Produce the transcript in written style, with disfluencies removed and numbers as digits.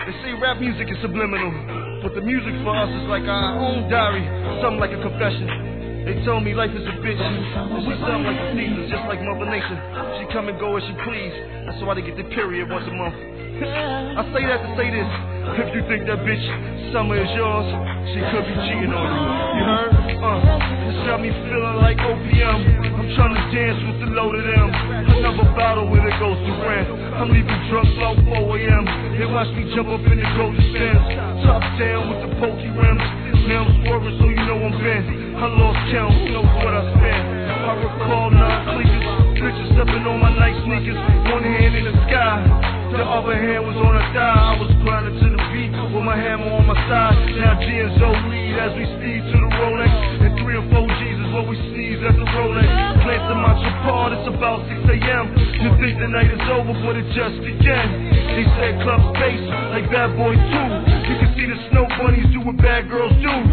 They say rap music is subliminal, but the music for us is like our own diary, something like a confession. They told me life is a bitch, and she sound like a thief, just like Mother Nature. She come and go as she please, that's why they get the period once a month. I say that to say this, if you think that bitch Summer is yours, she could be cheating on you, you heard? This got me feeling like opium, I'm trying to dance with the load of them. Another battle where it goes to rent. I'm leaving drunk about 4 a.m. They watch me jump up in the golden sands, top down with the pokey rims. Now I'm swerving so you know I'm bent. I lost count, who knows what I spent. I recall 9 cleavers, bitches stepping on my nice sneakers. One hand in the sky, the other hand was on a thigh. I was grinding to the beat with my hammer on my side. Now G and Zoe lead as we speed to the Rolex, and 3 or 4 G's is what we sneeze at the Rolex. Glancing my chapard, it's about 6 a.m. You think the night is over, but it just began. They said club space like Bad Boy 2. You can see the snow bunnies do what bad girls do.